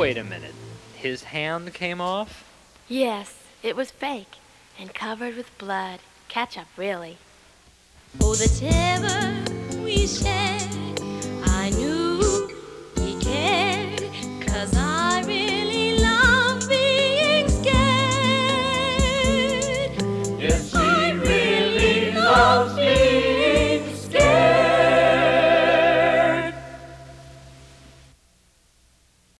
wait a minute. His hand came off? Yes, it was fake and covered with blood. Ketchup, really. Oh, the terror